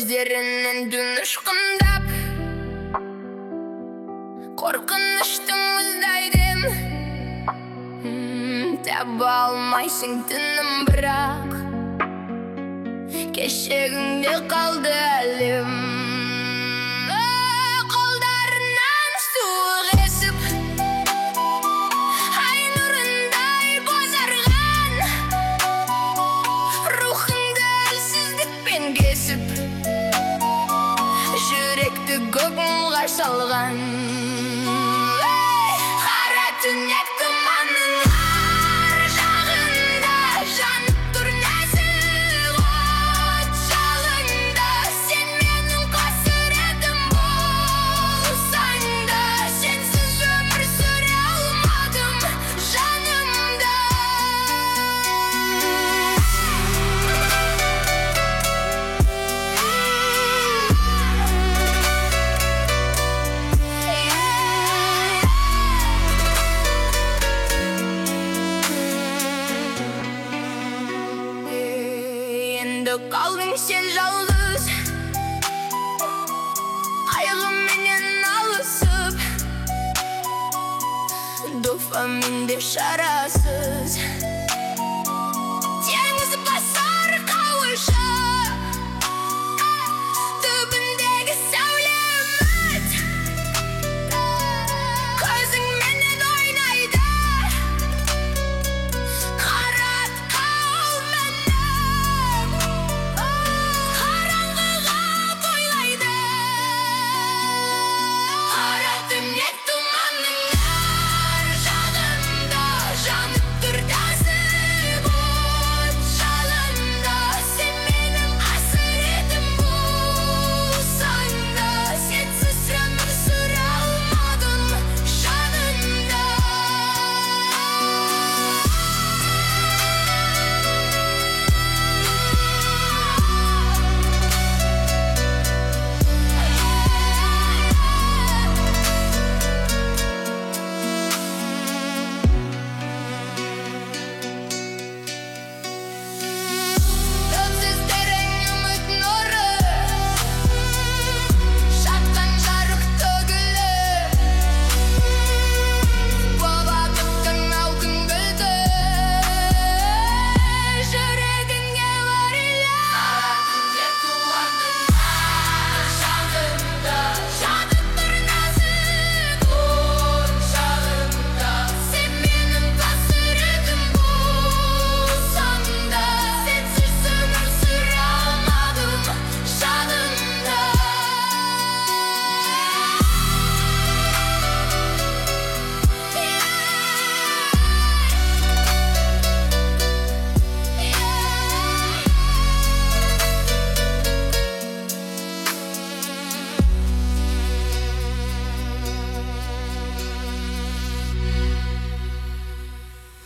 көздерінен түн ұшқындап, қорқыныштың мұздайдың, таба алмайсың тыным, бірақ кешегіңде қалды әлем. Қолдарынан суық есіп, ай нұрындай бозарған, рухыңды әлсіздікпен кесіп, жүректі көк мұңға салған. Қара түнек тұманның ар жағында жанып тұр нәзік от жалында. Сен менің қасіретім болсаң да, сенсіз өмір сүре алмадым жанымда. Енді қалдың сен жалғыз, қайғыменен алысып, дофаминде шарасыз.